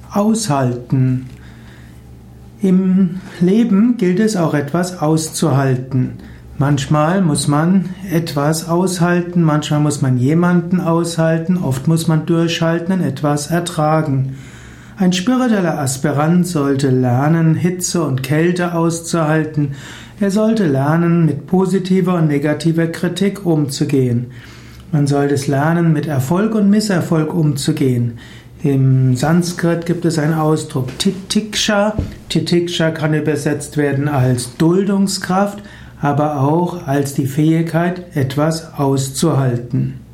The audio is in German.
Aushalten. Im Leben gilt es auch etwas auszuhalten. Manchmal muss man etwas aushalten, manchmal muss man jemanden aushalten, oft muss man durchhalten und etwas ertragen. Ein spiritueller Aspirant sollte lernen, Hitze und Kälte auszuhalten. Er sollte lernen, mit positiver und negativer Kritik umzugehen. Man sollte es lernen, mit Erfolg und Misserfolg umzugehen. Im Sanskrit gibt es einen Ausdruck Titiksha. Titiksha kann übersetzt werden als Duldungskraft, aber auch als die Fähigkeit, etwas auszuhalten.